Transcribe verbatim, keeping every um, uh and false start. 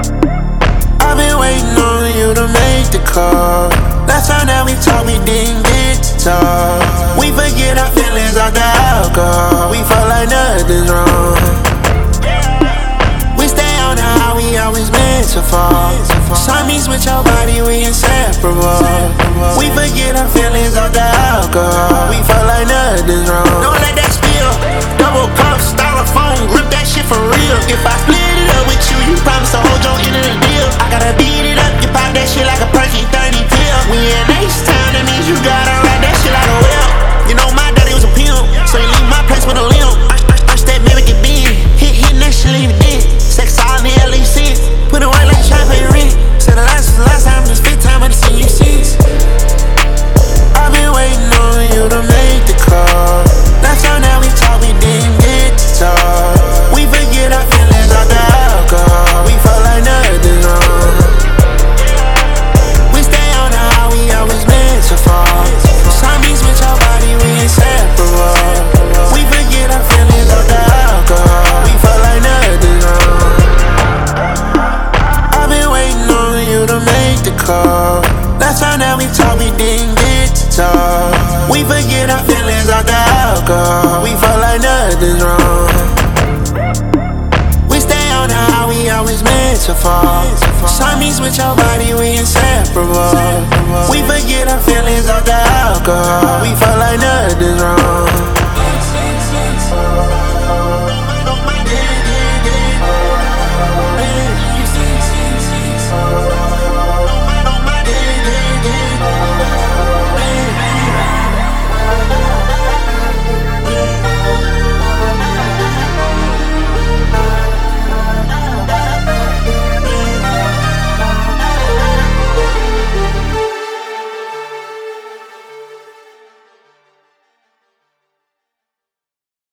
I've been waiting on you to make the call. Last time that we talked, we didn't get to talk. We forget our feelings off the alcohol. We felt like nothing's wrong. We stay on the high, we always meant to fall. Saw me switch your body, we inseparable. We forget our feelings off the alcohol. We felt like nothing's wrong. Don't let that spill. Double cup, styrofoam, grip that shit for real. If I split it up with you, you promise to hold your end of the deal. I gotta beat it up, you pop that shit like a perky thirty pill. We in H-Town, that means you gotta ride that shit like a whip. You know my daddy was a pimp, so you leave my place with a limp. I, I, I step mimic it bend, hit, hit that shit, leave it dead. Sex all in the L A C, put it right like try to pay rent. Said the last, the last time, this fifth time I done seen you since. I've been waiting on you to make the call. Last time that we talked, we didn't get to talk. We forget our feelings off the alcohol. We felt like nothing's wrong. We stay on the high, we always meant to fall. Some beats with your body, we inseparable. We forget our feelings off the alcohol. We felt like nothing's wrong. I've been waiting on you to make the call. Last time that we talked, we didn't get to talk. We forget our feelings off the alcohol. We felt like nothing's wrong. We stay on the high, we always meant to fall. Some beats with your body, we inseparable. We forget our feelings off the alcohol. We felt like nothing's wrong.